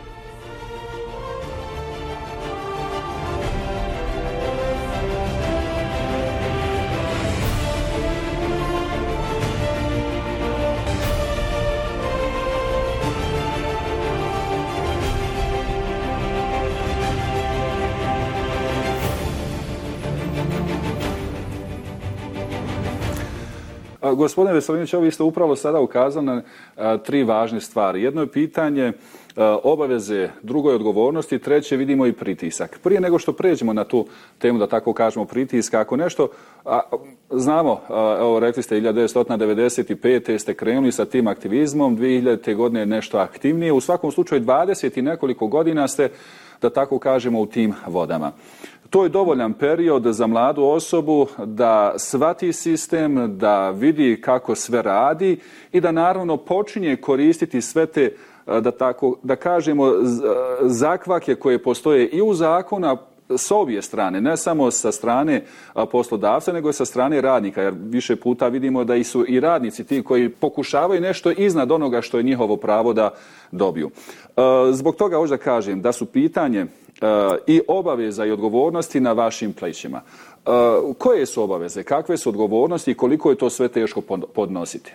Gospodine Veselinović, vi ste upravo sada ukazali na 3 važne stvari. Jedno je pitanje obaveze, drugo je odgovornosti, treće vidimo i pritisak. Prije nego što pređemo na tu temu, da tako kažemo, pritiska, ako nešto, znamo, evo rekli ste 1995. ste krenuli sa tim aktivizmom, 2000. godine je nešto aktivnije, u svakom slučaju 20 i nekoliko godina ste, da tako kažemo, u tim vodama. To je dovoljan period za mladu osobu da shvati sistem, da vidi kako sve radi i da naravno počinje koristiti sve te, da kažemo, zakvake koje postoje i u zakonu s obje strane, ne samo sa strane poslodavca, nego i sa strane radnika, jer više puta vidimo da su i radnici ti koji pokušavaju nešto iznad onoga što je njihovo pravo da dobiju. Zbog toga hoću da kažem da su pitanje i obaveza i odgovornosti na vašim plećima. Koje su obaveze, kakve su odgovornosti i koliko je to sve teško podnositi?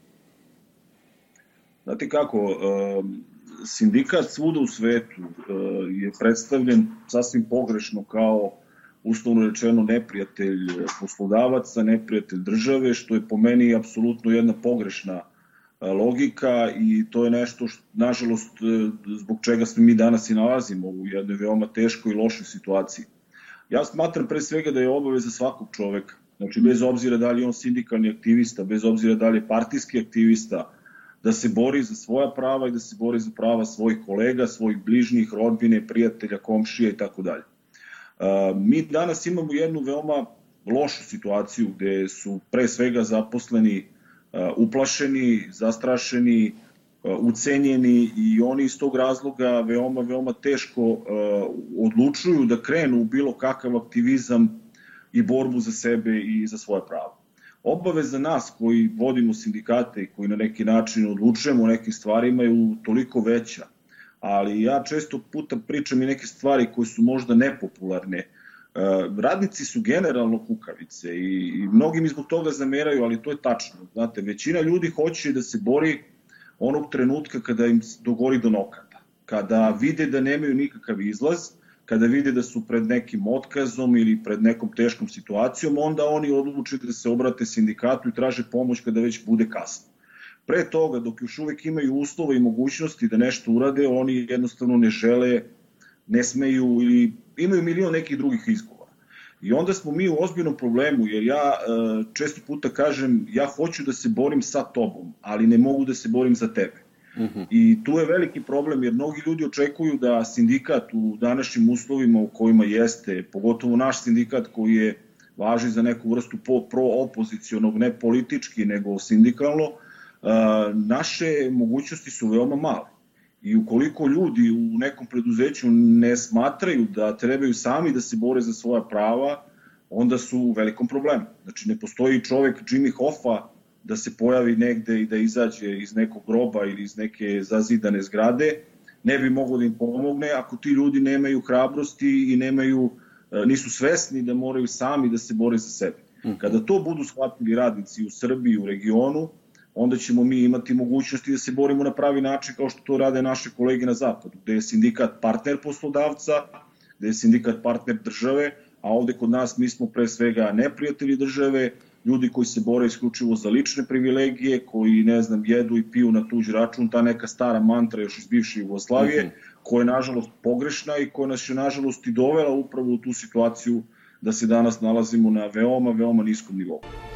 Znate kako, sindikat svuda u svetu je predstavljen sasvim pogrešno kao, uslovno rečeno, neprijatelj poslodavaca, neprijatelj države, što je po meni apsolutno jedna pogrešna logika i to je nešto što, nažalost, zbog čega se mi danas i nalazimo u jednoj veoma teškoj i lošoj situaciji. Ja smatram pre svega da je obaveza svakog čoveka, znači bez obzira da li je on sindikalni aktivista, bez obzira da li je partijski aktivista, da se bori za svoja prava i da se bori za prava svojih kolega, svojih bližnjih, rodbine, prijatelja, komšija i tako dalje. Mi danas imamo jednu veoma lošu situaciju gde su pre svega zaposleni uplašeni, zastrašeni, ucenjeni i oni iz tog razloga veoma teško odlučuju da krenu u bilo kakav aktivizam i borbu za sebe i za svoje pravo. Obaveza nas koji vodimo sindikate i koji na neki način odlučujemo o nekim stvarima je toliko veća, ali ja često puta pričam i neke stvari koje su možda nepopularne. Radnici su generalno kukavice i mnogi mi zbog toga zameraju, ali to je tačno. Znate, većina ljudi hoće da se bori onog trenutka kada im dogori do nokata, kada vide da nemaju nikakav izlaz, kada vide da su pred nekim otkazom ili pred nekom teškom situacijom, onda oni odluče da se obrate sindikatu i traže pomoć kada već bude kasno. Pre toga, dok još uvek imaju uslova i mogućnosti da nešto urade, oni jednostavno ne žele, ne smeju ili imaju milion nekih drugih izgovora. I onda smo mi u ozbiljnom problemu, jer ja često puta kažem, ja hoću da se borim sa tobom, ali ne mogu da se borim za tebe. I tu je veliki problem, jer mnogi ljudi očekuju da sindikat u današnjim uslovima u kojima jeste, pogotovo naš sindikat koji je važi za neku vrstu pro-opozicionog, ne politički, nego sindikalno, naše mogućnosti su veoma male. I ukoliko ljudi u nekom preduzeću ne smatraju da trebaju sami da se bore za svoja prava, onda su u velikom problemu. Znači, ne postoji čovek Jimmy Hoffa da se pojavi negde i da izađe iz nekog groba ili iz neke zazidane zgrade, ne bi moglo da im pomogne ako ti ljudi nemaju hrabrosti i nisu svesni da moraju sami da se bore za sebe. Kada to budu shvatili radnici u Srbiji, u regionu, onda ćemo mi imati mogućnosti da se borimo na pravi način kao što to rade naše kolege na zapadu, gde je sindikat partner poslodavca, gde je sindikat partner države, a ovde kod nas mi smo pre svega neprijatelji države, ljudi koji se bore isključivo za lične privilegije, koji, jedu i piju na tuđ račun, ta neka stara mantra još iz bivše Jugoslavije, koja je nažalost pogrešna i koja nas je nažalost i dovela upravo u tu situaciju da se danas nalazimo na veoma, veoma niskom nivou.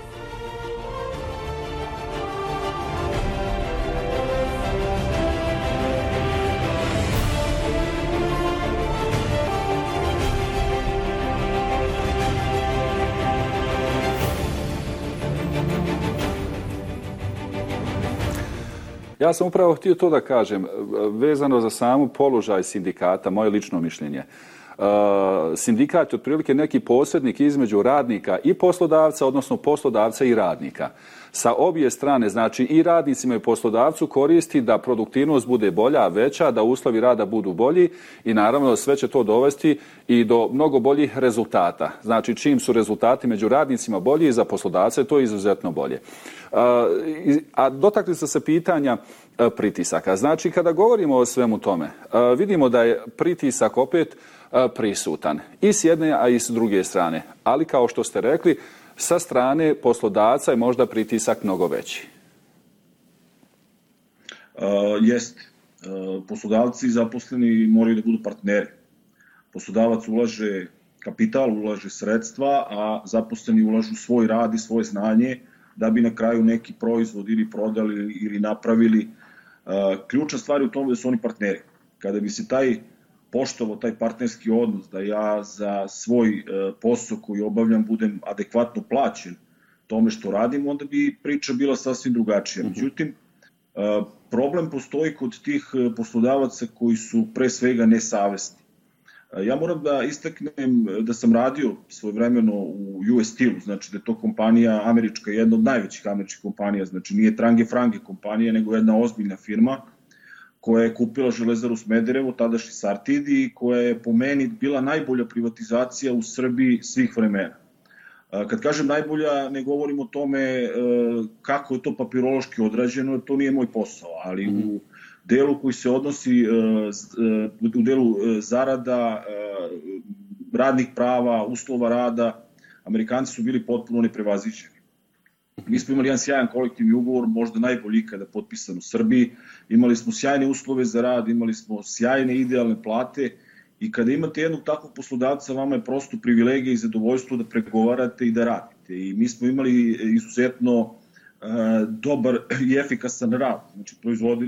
Ja sam upravo htio to da kažem, vezano za samu položaj sindikata, moje lično mišljenje. Sindikat je otprilike neki posrednik između radnika i poslodavca, odnosno poslodavca i radnika. Sa obje strane, znači i radnicima i poslodavcu koristi da produktivnost bude bolja, veća, da uslovi rada budu bolji i naravno sve će to dovesti i do mnogo boljih rezultata. Znači čim su rezultati među radnicima bolji i za poslodavce, to je izuzetno bolje. A dotakli ste se pitanja pritisaka. Znači kada govorimo o svemu tome, vidimo da je pritisak opet prisutan i s jedne, a i s druge strane. Ali kao što ste rekli, sa strane poslodavca je možda pritisak mnogo veći. Jeste. Poslodavci i zaposleni moraju da budu partneri. Poslodavac ulaže kapital, ulaže sredstva, a zaposleni ulažu svoj rad i svoje znanje da bi na kraju neki proizvod ili prodali ili napravili. Ključna stvar je u tome da su oni partneri. Kada bi se poštovao taj partnerski odnos, da ja za svoj posao koji obavljam budem adekvatno plaćen tome što radim, onda bi priča bila sasvim drugačija. Međutim, problem postoji kod tih poslodavaca koji su pre svega nesavesni. Ja moram da istaknem da sam radio svojevremeno u US Steelu, znači da je to kompanija američka, jedna od najvećih američkih kompanija, znači nije trange-frange kompanija, nego jedna ozbiljna firma koja je kupila Železaru Smederevo, tadašnji Sartid, i koja je po meni bila najbolja privatizacija u Srbiji svih vremena. Kad kažem najbolja, ne govorim o tome kako je to papirološki odrađeno, to nije moj posao, ali u delu koji se odnosi u delu zarada, radnih prava, uslova rada, Amerikanci su bili potpuno neprevaziđeni. Mi smo imali jedan sjajan kolektivni ugovor, možda najbolji ikada potpisan u Srbiji, imali smo sjajne uslove za rad, imali smo sjajne idealne plate i kada imate jednog takvog poslodavca, vama je prosto privilegija i zadovoljstvo da pregovarate i da radite. I mi smo imali izuzetno dobar i efikasan rad. Znači,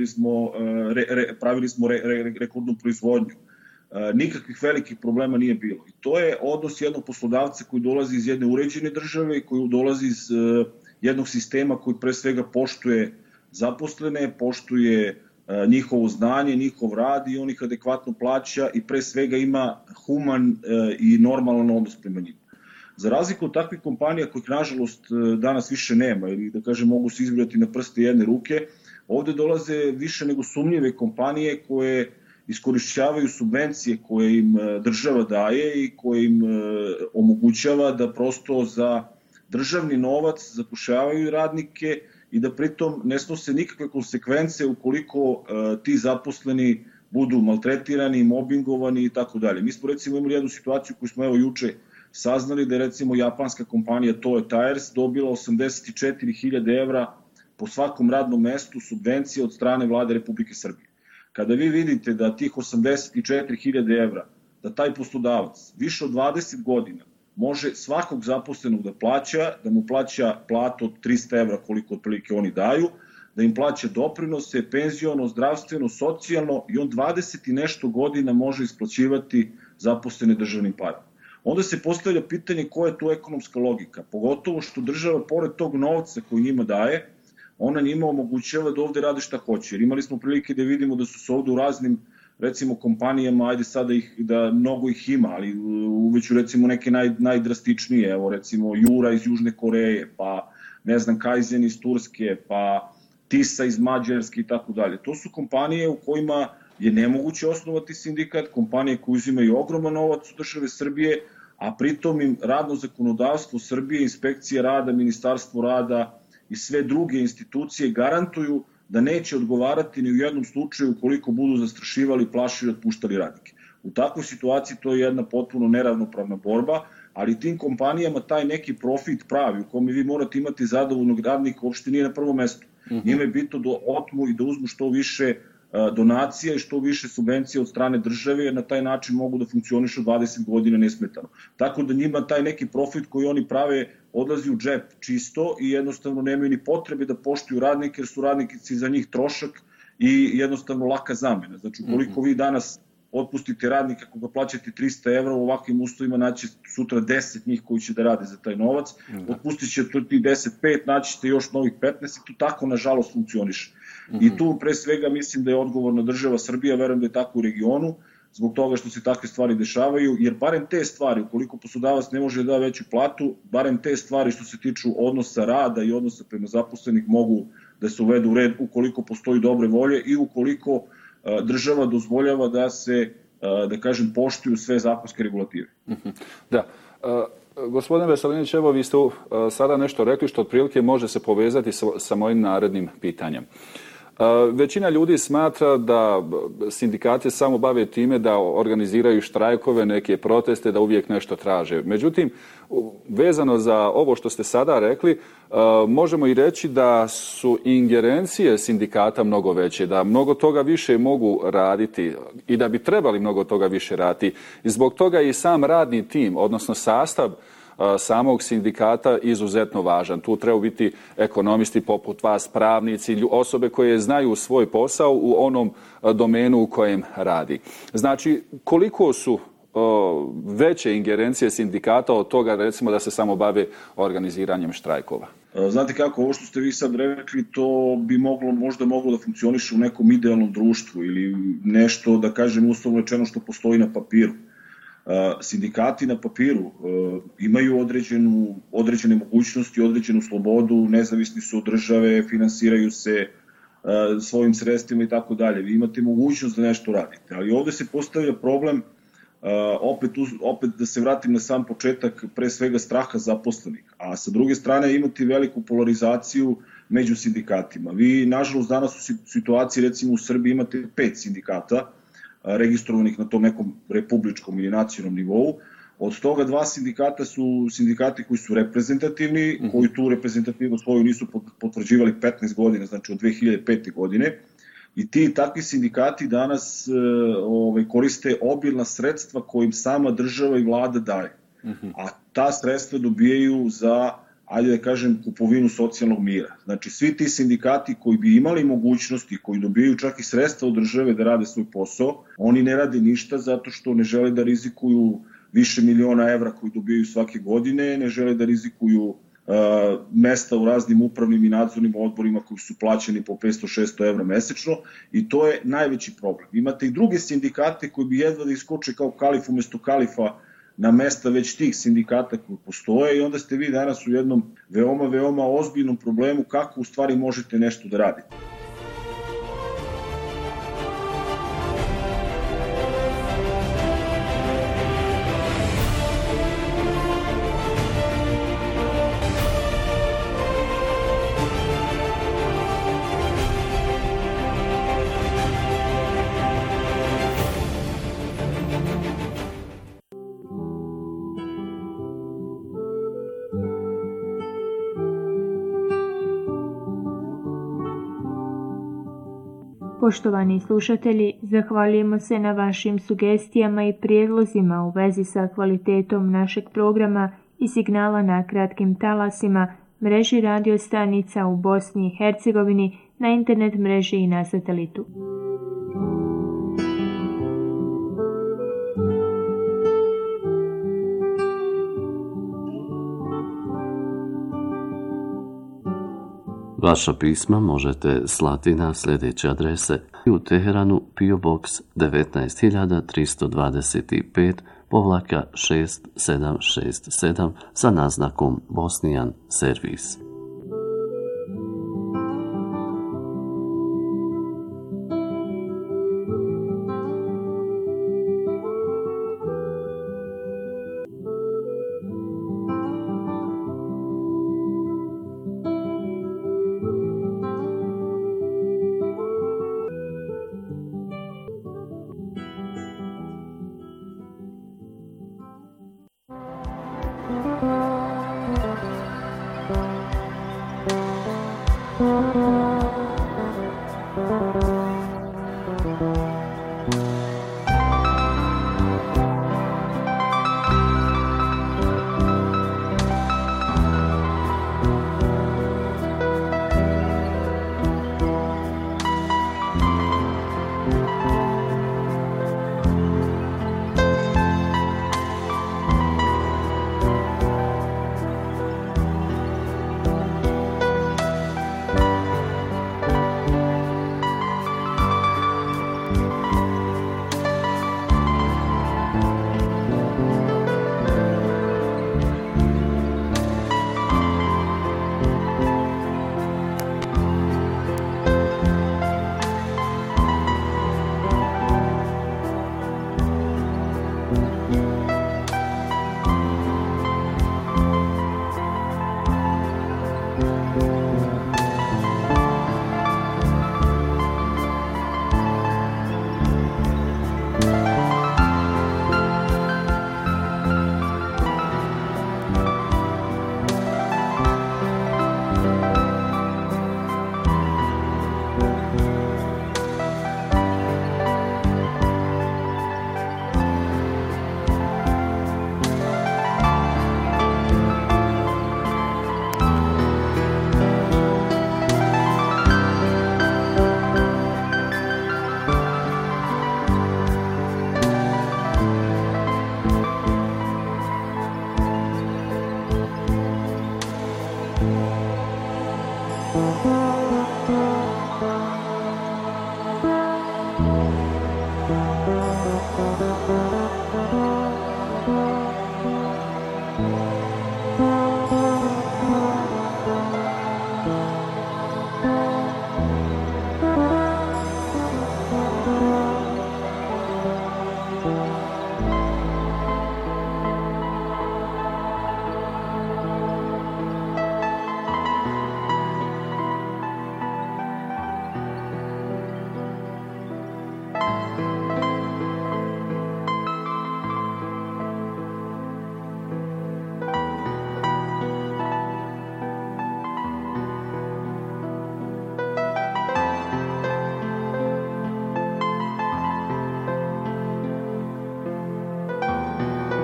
pravili smo rekordnu proizvodnju. Nikakvih velikih problema nije bilo. I to je odnos jednog poslodavca koji dolazi iz jedne uređene države i koji dolazi iz jednog sistema koji pre svega poštuje zaposlene, poštuje njihovo znanje, njihov rad i on ih adekvatno plaća i pre svega ima human i normalan odnos prema njima. Za razliku od takvih kompanija kojih nažalost danas više nema ili da kažem mogu se izbrojati na prste jedne ruke, ovde dolaze više nego sumnjive kompanije koje iskorišćavaju subvencije koje im država daje i koje im omogućava da prosto za državni novac zapošljavaju radnike i da pritom ne snose nikakve konsekvence ukoliko ti zaposleni budu maltretirani, mobingovani i tako dalje. Mi smo recimo imali jednu situaciju koju smo evo juče saznali da je recimo japanska kompanija Toyo Tires dobila 84.000 evra po svakom radnom mestu subvencije od strane vlade Republike Srbije. Kada vi vidite da tih 84.000 evra, da taj poslodavac više od 20 godina može svakog zaposlenog da mu plaća platu od 300 evra koliko otprilike oni daju, da im plaća doprinose, penziono, zdravstveno, socijalno i on 20 i nešto godina može isplaćivati zaposlene državnim parama. Onda se postavlja pitanje koja je tu ekonomska logika, pogotovo što država pored tog novca koji njima daje, ona njima omogućava da ovde rade šta hoće. Jer imali smo prilike da vidimo da su se ovde u raznim recimo kompanijama, ajde sada da mnogo ih ima, ali uveću recimo neke najdrastičnije, evo recimo Jura iz Južne Koreje, pa ne znam Kaizen iz Turske, pa Tisa iz Mađarske i tako dalje. To su kompanije u kojima je nemoguće osnovati sindikat, kompanije koje uzimaju ogroman novac u države Srbije, a pritom im radno zakonodavstvo Srbije, inspekcije rada, ministarstvo rada i sve druge institucije garantuju da neće odgovarati ni u jednom slučaju ukoliko budu zastrašivali, plašili, otpuštali radnike. U takvoj situaciji to je jedna potpuno neravnopravna borba, ali tim kompanijama taj neki profit pravi u kome vi morate imati zadovoljnog radnika uopšte nije na prvom mestu. Njima je bitno da otmu i da uzmu što više donacija i što više subvencija od strane države, jer na taj način mogu da funkcionišu 20 godina nesmetano. Tako da njima taj neki profit koji oni prave odlazi u džep čisto i jednostavno nemaju ni potrebe da poštuju radnike, jer su radnici za njih trošak i jednostavno laka zamena. Znači, ukoliko vi danas otpustite radnika koga plaćate 300 evra, u ovakvim uslovima naći sutra 10 njih koji će da rade za taj novac, otpustit ćete ti 10-5, naći ćete još novih 15 i to tako nažalost funkcioniše. I tu pre svega mislim da je odgovorna država Srbija, verujem da je tako u regionu, zbog toga što se takve stvari dešavaju, jer barem te stvari, ukoliko poslodavac ne može da da veću platu, barem te stvari što se tiču odnosa rada i odnosa prema zaposlenih mogu da se uvedu u red ukoliko postoji dobre volje i ukoliko država dozvoljava da se, da kažem, poštuju sve zakonske regulative. Da. Gospodine Veselinović, evo vi ste sada nešto rekli što otprilike može se povezati sa mojim narednim pitanjem. Većina ljudi smatra da sindikati samo bave time da organiziraju štrajkove, neke proteste, da uvijek nešto traže. Međutim, vezano za ovo što ste sada rekli, možemo i reći da su ingerencije sindikata mnogo veće, da mnogo toga više mogu raditi i da bi trebali mnogo toga više raditi. I zbog toga i sam radni tim, odnosno sastav samog sindikata izuzetno važan. Tu treba biti ekonomisti poput vas, pravnici, osobe koje znaju svoj posao u onom domenu u kojem radi. Znači, koliko su veće ingerencije sindikata od toga, recimo, da se samo bave organiziranjem štrajkova? Znate kako, ovo što ste vi sad rekli, to bi možda moglo da funkcioniše u nekom idealnom društvu ili nešto, da kažem, uslovno rečeno što postoji na papiru. Sindikati na papiru imaju određene mogućnosti, određenu slobodu, nezavisni su od države, finansiraju se svojim sredstvima i tako dalje. Vi imate mogućnost da nešto radite, ali ovde se postavlja problem, opet da se vratim na sam početak, pre svega straha zaposlenih, a sa druge strane imate veliku polarizaciju među sindikatima. Vi, nažalost, danas u situaciji, recimo u Srbiji, imate 5 sindikata registrovanih na tom nekom republičkom ili nacionalnom nivou. Od toga 2 sindikata su sindikati koji su reprezentativni, koji tu reprezentativnost svoju nisu potvrđivali 15 godina, znači od 2005. godine. I ti takvi sindikati danas koriste obilna sredstva kojim sama država i vlada daje. A ta sredstva dobijaju za, ajde da kažem, kupovinu socijalnog mira. Znači, svi ti sindikati koji bi imali mogućnosti, koji dobijaju čak i sredstva od države da rade svoj posao, oni ne rade ništa zato što ne žele da rizikuju više miliona evra koji dobijaju svake godine, ne žele da rizikuju mesta u raznim upravnim i nadzornim odborima koji su plaćeni po 500-600 evra mesečno i to je najveći problem. Imate i druge sindikate koji bi jedva da iskoče kao kalif umesto kalifa na mesta već tih sindikata koji postoje i onda ste vi danas u jednom veoma ozbiljnom problemu kako u stvari možete nešto da radite. Poštovani slušatelji, zahvaljujemo se na vašim sugestijama i prijedlozima u vezi sa kvalitetom našeg programa i signala na kratkim talasima, mreži radio stanica u Bosni i Hercegovini, na internet mreži i na satelitu. Vaša pisma možete slati na sljedeće adrese: u Teheranu PO Box 19325-6767 sa naznakom Bosnijan servis.